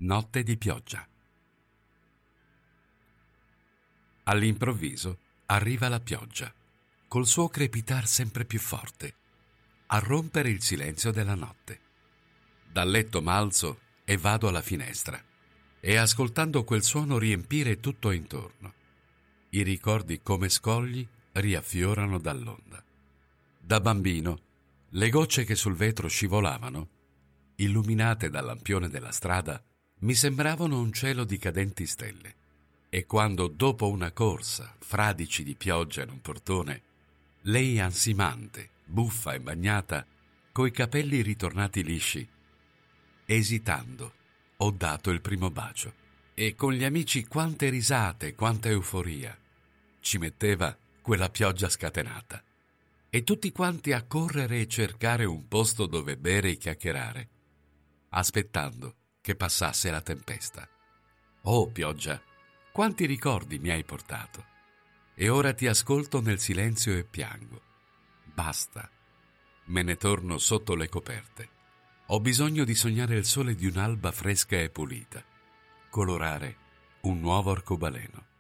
Notte di pioggia. All'improvviso arriva la pioggia, col suo crepitar sempre più forte, a rompere il silenzio della notte. Dal letto m'alzo e vado alla finestra, e ascoltando quel suono riempire tutto intorno, i ricordi come scogli riaffiorano dall'onda. Da bambino, le gocce che sul vetro scivolavano, illuminate dal lampione della strada, mi sembravano un cielo di cadenti stelle. E quando, dopo una corsa, fradici di pioggia in un portone, lei ansimante, buffa e bagnata, coi capelli ritornati lisci, esitando, ho dato il primo bacio. E con gli amici quante risate, quanta euforia ci metteva quella pioggia scatenata. E tutti quanti a correre e cercare un posto dove bere e chiacchierare, aspettando che passasse la tempesta. Oh, pioggia, quanti ricordi mi hai portato. E ora ti ascolto nel silenzio e piango. Basta. Me ne torno sotto le coperte. Ho bisogno di sognare il sole di un'alba fresca e pulita, colorare un nuovo arcobaleno.